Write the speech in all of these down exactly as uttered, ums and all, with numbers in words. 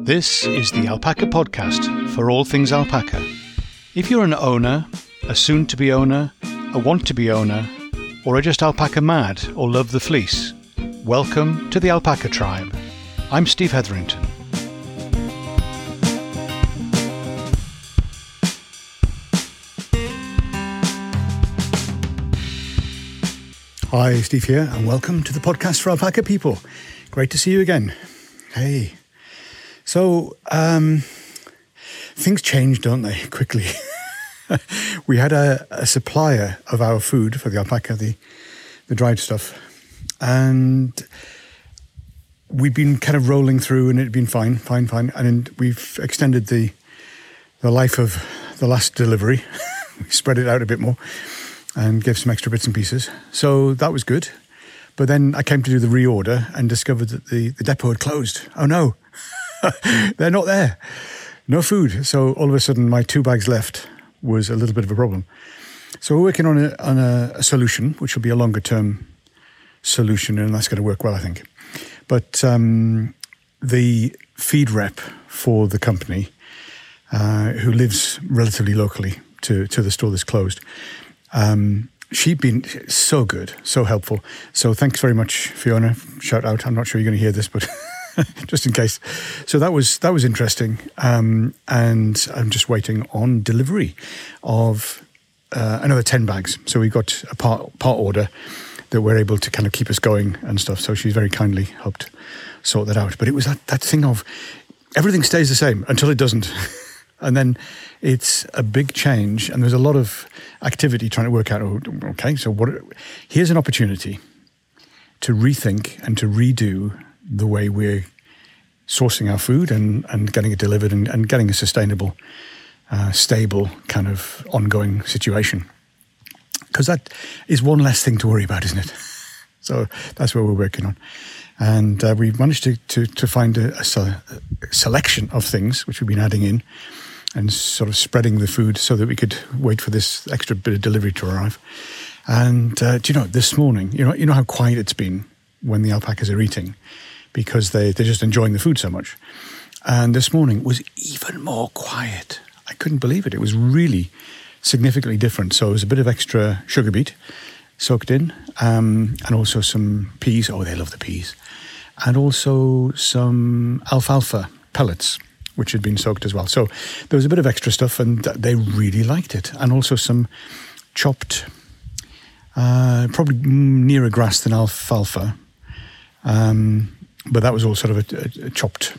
This is the Alpaca Podcast for all things alpaca. If you're an owner, a soon-to-be owner, a want-to-be owner, or are just alpaca mad or love the fleece, welcome to the Alpaca Tribe. I'm Steve Hetherington. Hi, Steve here, and welcome to the podcast for alpaca people. Great to see you again. Hey. So, um, things change, don't they, quickly? We had a, a supplier of our food for the alpaca, the, the dried stuff, and we'd been kind of rolling through and it'd been fine, fine, fine. And we've extended the the life of the last delivery. We spread it out a bit more and gave some extra bits and pieces. So that was good. But then I came to do the reorder and discovered that the, the depot had closed. Oh no, they're not there. No food. So all of a sudden my two bags left was a little bit of a problem. So we're working on a, on a, a solution, which will be a longer term solution, and that's going to work well, I think. But um, the feed rep for the company, uh, who lives relatively locally to, to the store that's closed, um, she'd been so good, so helpful. So thanks very much, Fiona. Shout out. I'm not sure you're going to hear this, but just in case. So that was that was interesting. Um, and I'm just waiting on delivery of uh, another ten bags. So we got a part part order that we're able to kind of keep us going and stuff. So she's very kindly helped sort that out. But it was that, that thing of everything stays the same until it doesn't. And then it's a big change, and there's a lot of activity trying to work out, okay, so what? Here's an opportunity to rethink and to redo the way we're sourcing our food and, and getting it delivered and, and getting a sustainable, uh, stable kind of ongoing situation. Because that is one less thing to worry about, isn't it? So that's what we're working on. And uh, we've managed to, to, to find a, a, a selection of things which we've been adding in and sort of spreading the food so that we could wait for this extra bit of delivery to arrive. And uh, do you know, this morning, you know, you know how quiet it's been when the alpacas are eating because they, they're just enjoying the food so much. And this morning was even more quiet. I couldn't believe it. It was really significantly different. So it was a bit of extra sugar beet soaked in, um, and also some peas. Oh, they love the peas. And also some alfalfa pellets, which had been soaked as well. So there was a bit of extra stuff, and they really liked it. And also some chopped, uh, probably nearer grass than alfalfa, um, but that was all sort of a, a, a chopped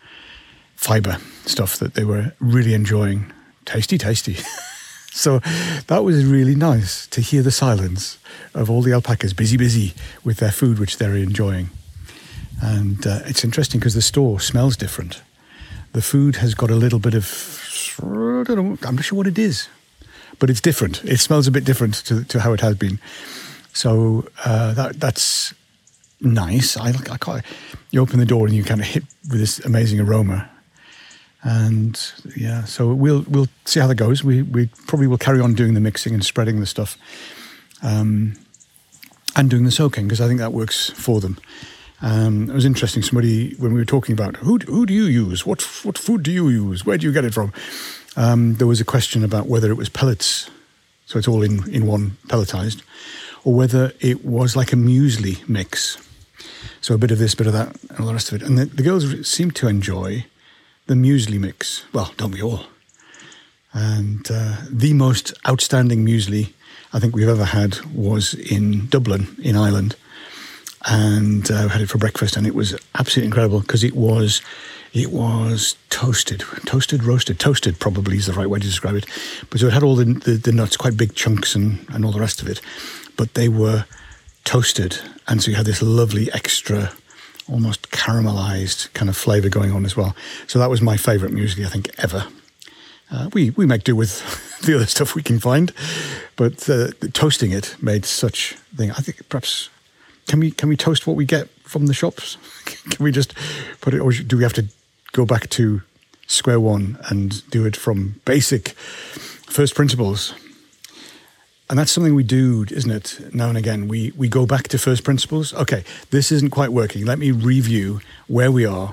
fibre stuff that they were really enjoying. Tasty, tasty. So that was really nice to hear the silence of all the alpacas busy, busy with their food, which they're enjoying. And uh, it's interesting because the store smells different. The food has got a little bit of, I don't know, I'm not sure what it is, but it's different. It smells a bit different to, to how it has been. So uh, that that's nice. I, I can't, you open the door and you kind of hit with this amazing aroma. And yeah, so we'll we'll see how that goes. We we probably will carry on doing the mixing and spreading the stuff, um, and doing the soaking because I think that works for them. Um, it was interesting. Somebody, when we were talking about who who do you use, what what food do you use, where do you get it from? Um, there was a question about whether it was pellets, so it's all in in one pelletized, or whether it was like a muesli mix. So a bit of this, bit of that, and all the rest of it. And the, the girls seemed to enjoy the muesli mix. Well, don't we all? And uh, the most outstanding muesli I think we've ever had was in Dublin, in Ireland. And uh, we had it for breakfast, and it was absolutely incredible because it was it was toasted, toasted, roasted, toasted probably is the right way to describe it. But so it had all the, the, the nuts, quite big chunks and, and all the rest of it. But they were toasted, and so you had this lovely extra almost caramelized kind of flavour going on as well. So that was my favourite muesli, I think, ever. Uh, we, we make do with the other stuff we can find, but uh, toasting it made such a thing. I think perhaps, can we can we toast what we get from the shops? Can we just put it, or do we have to go back to square one and do it from basic first principles? And that's something we do, isn't it, now and again. We we go back to first principles. Okay, this isn't quite working. Let me review where we are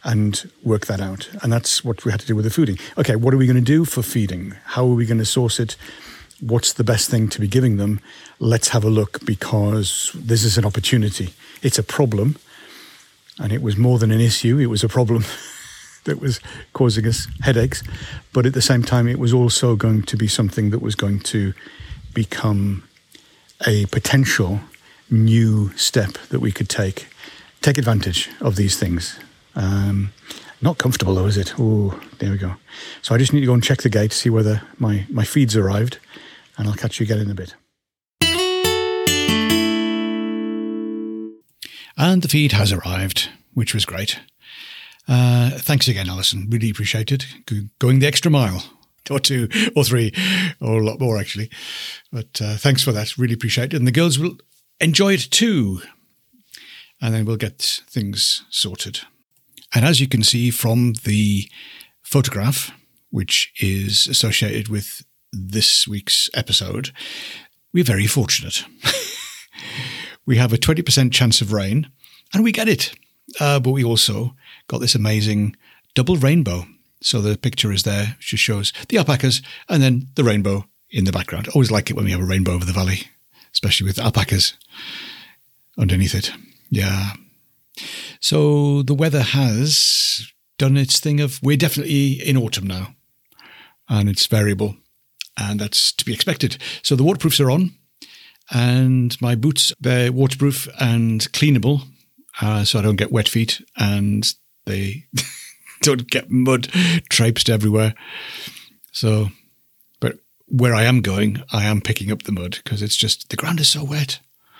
and work that out. And that's what we had to do with the fooding. Okay, what are we going to do for feeding? How are we going to source it? What's the best thing to be giving them? Let's have a look, because this is an opportunity. It's a problem, and it was more than an issue. It was a problem that was causing us headaches. But at the same time, it was also going to be something that was going to become a potential new step that we could take. Take advantage of these things. Um, not comfortable though, is it? Oh, there we go. So I just need to go and check the gate, see whether my, my feed's arrived, and I'll catch you again in a bit. And the feed has arrived, which was great. Uh, thanks again, Alison. Really appreciate it. Going the extra mile, or two, or three, or a lot more actually. But uh, thanks for that. Really appreciate it. And the girls will enjoy it too. And then we'll get things sorted. And as you can see from the photograph, which is associated with this week's episode, we're very fortunate. We have a twenty percent chance of rain, and we get it. Uh, but we also got this amazing double rainbow. So the picture is there, which just shows the alpacas and then the rainbow in the background. Always like it when we have a rainbow over the valley, especially with alpacas underneath it. Yeah. So the weather has done its thing of, we're definitely in autumn now, and it's variable, and that's to be expected. So the waterproofs are on, and my boots, they're waterproof and cleanable, uh, so I don't get wet feet, and they don't get mud traipsed everywhere. So, but where I am going, I am picking up the mud, because it's just, the ground is so wet.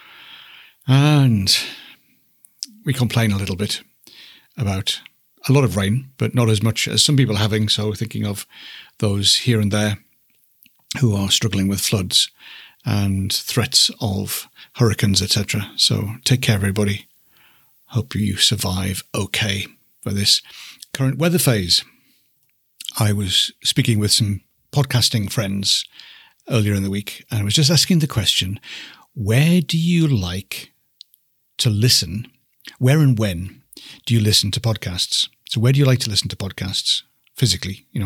And we complain a little bit about a lot of rain, but not as much as some people are having. So thinking of those here and there who are struggling with floods and threats of hurricanes, et cetera. So take care, everybody. Hope you survive okay for this current weather phase. I was speaking with some podcasting friends earlier in the week, and I was just asking the question, where do you like to listen? Where and when do you listen to podcasts? So where do you like to listen to podcasts physically, you know?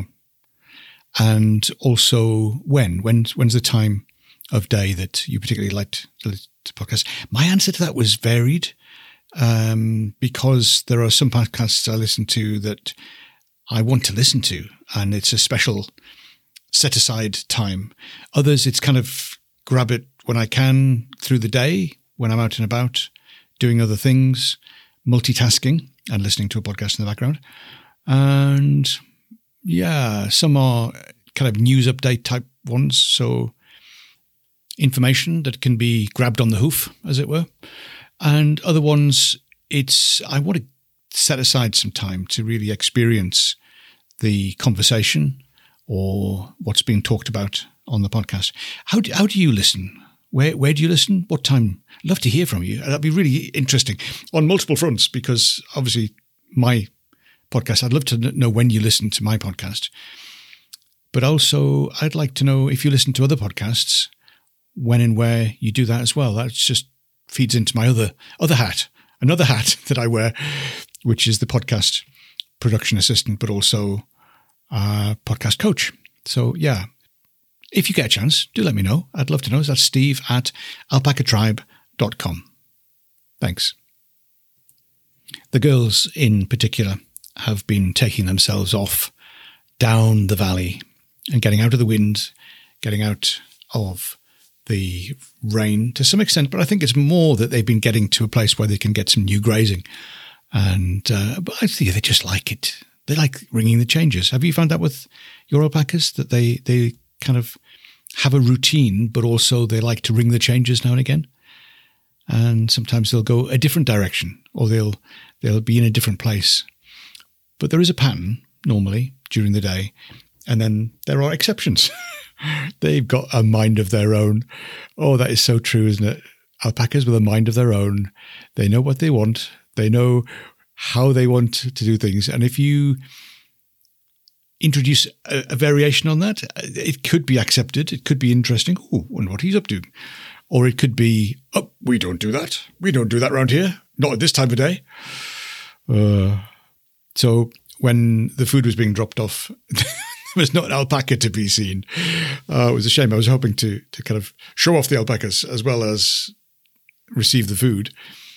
And also when? When's, when's the time of day that you particularly like to listen to podcasts? My answer to that was varied, um, because there are some podcasts I listen to that I want to listen to, and it's a special set-aside time. Others, it's kind of grab it when I can through the day, when I'm out and about, doing other things, multitasking and listening to a podcast in the background. And yeah, some are kind of news update type ones. So information that can be grabbed on the hoof, as it were. And other ones, it's, I want to set aside some time to really experience the conversation or what's being talked about on the podcast. How do, how do you listen? Where where do you listen? What time? I'd love to hear from you. That'd be really interesting on multiple fronts, because obviously my podcast, I'd love to know when you listen to my podcast. But also I'd like to know if you listen to other podcasts, when and where you do that as well. That just feeds into my other other hat, another hat that I wear, which is the podcast production assistant, but also uh, podcast coach. So yeah. If you get a chance, do let me know. I'd love to know. That's Steve at alpaca tribe dot com. Thanks. The girls in particular have been taking themselves off down the valley and getting out of the wind, getting out of the rain to some extent, but I think it's more that they've been getting to a place where they can get some new grazing. And uh, but I think they just like it. They like ringing the changes. Have you found that with your alpacas, that they they kind of have a routine, but also they like to ring the changes now and again? And sometimes they'll go a different direction, or they'll they'll be in a different place. But there is a pattern normally during the day, and then there are exceptions. They've got a mind of their own. Oh, that is so true, isn't it? Alpacas with a mind of their own. They know what they want. They know how they want to do things. And if you introduce a, a variation on that, it could be accepted. It could be interesting. Oh, wonder what he's up to. Or it could be, oh, we don't do that. We don't do that around here. Not at this time of day. Uh, So when the food was being dropped off, there was not an alpaca to be seen. Uh, it was a shame. I was hoping to to kind of show off the alpacas as well as receive the food.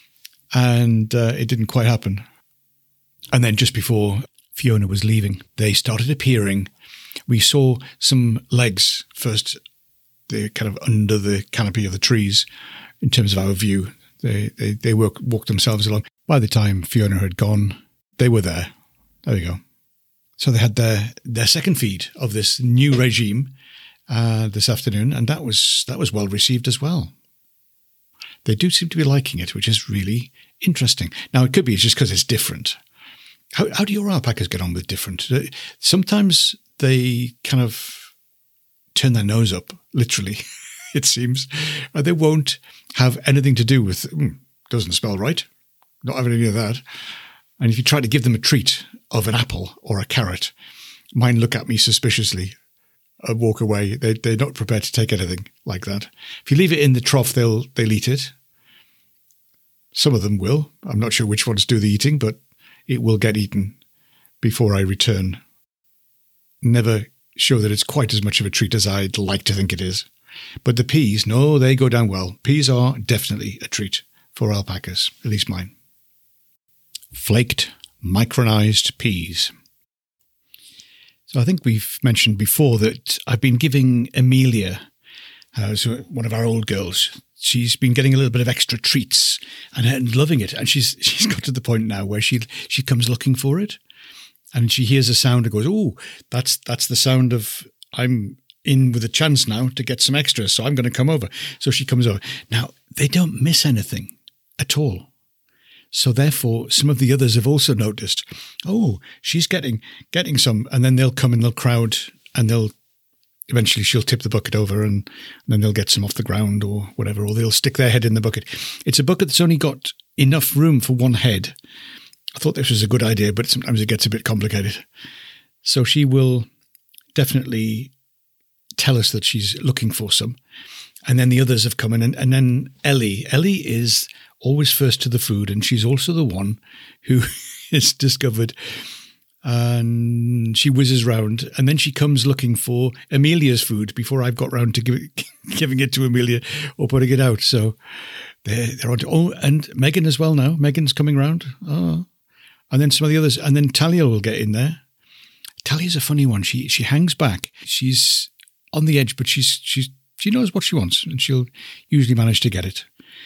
And uh, it didn't quite happen. And then just before Fiona was leaving, they started appearing. We saw some legs first. They're kind of under the canopy of the trees in terms of our view. They they, they work, walked themselves along. By the time Fiona had gone, they were there. There we go. So they had their, their second feed of this new regime uh, this afternoon, and that was that was well received as well. They do seem to be liking it, which is really interesting. Now, it could be just because it's different. How, how do your alpacas get on with different? Sometimes they kind of turn their nose up, literally, it seems. They won't have anything to do with, mm, doesn't smell right, not having any of that. And if you try to give them a treat of an apple or a carrot, mine look at me suspiciously and walk away. They, they're not prepared to take anything like that. If you leave it in the trough, they'll they'll eat it. Some of them will. I'm not sure which ones do the eating, but it will get eaten before I return. Never sure that it's quite as much of a treat as I'd like to think it is. But the peas, no, they go down well. Peas are definitely a treat for alpacas, at least mine. Flaked, micronized peas. So I think we've mentioned before that I've been giving Amelia, uh, so one of our old girls, she's been getting a little bit of extra treats and, and loving it. And she's she's got to the point now where she she comes looking for it, and she hears a sound and goes, "Oh, that's that's the sound of I'm in with a chance now to get some extras, so I'm going to come over." So she comes over. Now they don't miss anything at all. So therefore, some of the others have also noticed, oh, she's getting getting some, and then they'll come and they'll crowd, and they'll eventually she'll tip the bucket over, and, and then they'll get some off the ground or whatever, or they'll stick their head in the bucket. It's a bucket that's only got enough room for one head. I thought this was a good idea, but sometimes it gets a bit complicated. So she will definitely tell us that she's looking for some. And then the others have come in, and, and then Ellie. Ellie is always first to the food, and she's also the one who is discovered, and she whizzes round, and then she comes looking for Amelia's food before I've got round to give it, giving it to Amelia or putting it out. So they're, they're on to, oh, and Megan as well now. Megan's coming round. Oh. And then some of the others, and then Talia will get in there. Talia's a funny one. She she hangs back. She's on the edge, but she's she's she knows what she wants, and she'll usually manage to get it,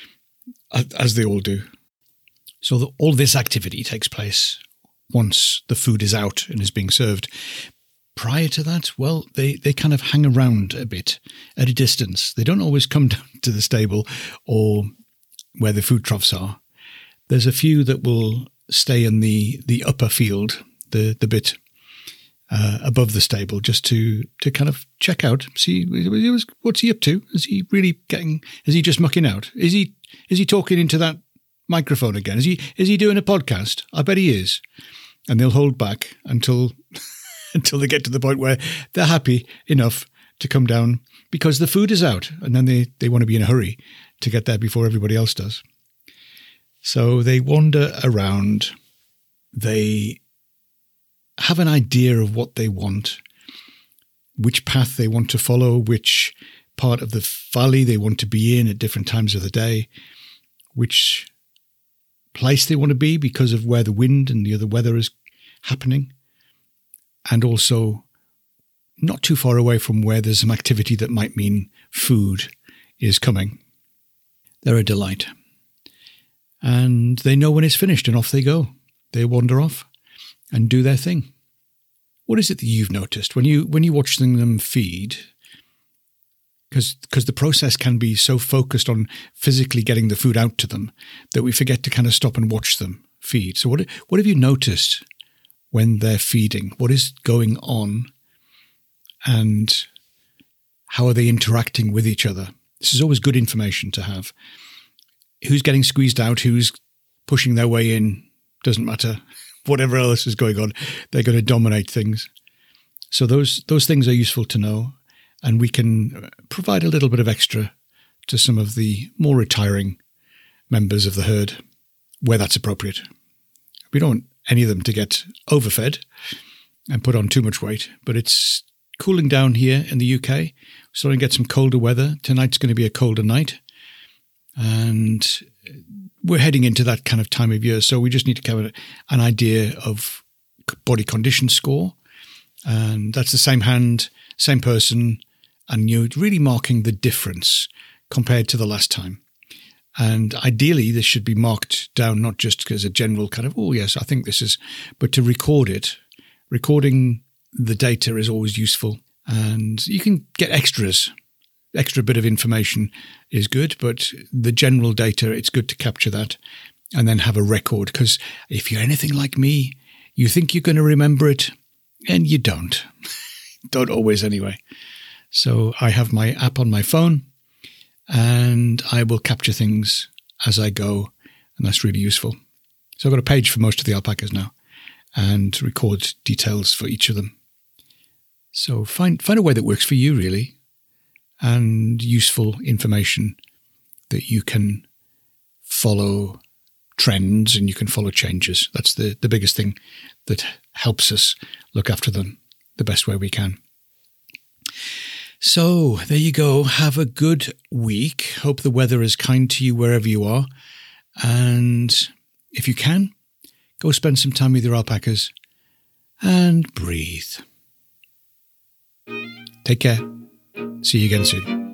as they all do. So the, all this activity takes place once the food is out and is being served. Prior to that, well, they, they kind of hang around a bit at a distance. They don't always come down to the stable or where the food troughs are. There's a few that will stay in the, the upper field, the, the bit uh, above the stable, just to, to kind of check out, see what's he up to? Is he really getting, is he just mucking out? Is he Is he talking into that microphone again? Is he is he doing a podcast? I bet he is. And they'll hold back until until they get to the point where they're happy enough to come down because the food is out, and then they, they want to be in a hurry to get there before everybody else does. So they wander around. They have an idea of what they want, which path they want to follow, which part of the valley they want to be in at different times of the day, which place they want to be because of where the wind and the other weather is happening, and also not too far away from where there's some activity that might mean food is coming. They're a delight. And they know when it's finished, and off they go. They wander off and do their thing. What is it that you've noticed when you when you watch them feed? Because because the process can be so focused on physically getting the food out to them that we forget to kind of stop and watch them feed. So what what have you noticed when they're feeding? What is going on, and how are they interacting with each other? This is always good information to have. Who's getting squeezed out? Who's pushing their way in? Doesn't matter. Whatever else is going on, they're going to dominate things. So those those things are useful to know. And we can provide a little bit of extra to some of the more retiring members of the herd where that's appropriate. We don't any of them to get overfed and put on too much weight. But it's cooling down here in the U K. We're starting to get some colder weather. Tonight's going to be a colder night. And we're heading into that kind of time of year. So we just need to cover an idea of body condition score. And that's the same hand, same person, and you're really marking the difference compared to the last time. And ideally, this should be marked down not just as a general kind of, oh, yes, I think this is, but to record it. Recording the data is always useful. And you can get extras. Extra bit of information is good, but the general data, it's good to capture that and then have a record. Because if you're anything like me, you think you're going to remember it, and you don't. Don't always anyway. So I have my app on my phone, and I will capture things as I go, and that's really useful. So I've got a page for most of the alpacas now and record details for each of them. So find find a way that works for you, really, and useful information that you can follow trends and you can follow changes. That's the, the biggest thing that helps us look after them the best way we can. So there you go. Have a good week. Hope the weather is kind to you wherever you are. And if you can, go spend some time with your alpacas and breathe. Take care. See you again soon.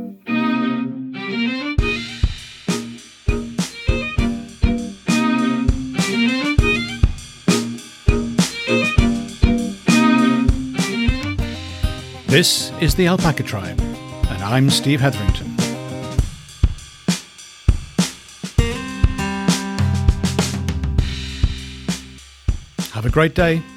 This is the Alpaca Tribe, and I'm Steve Hetherington. Have a great day.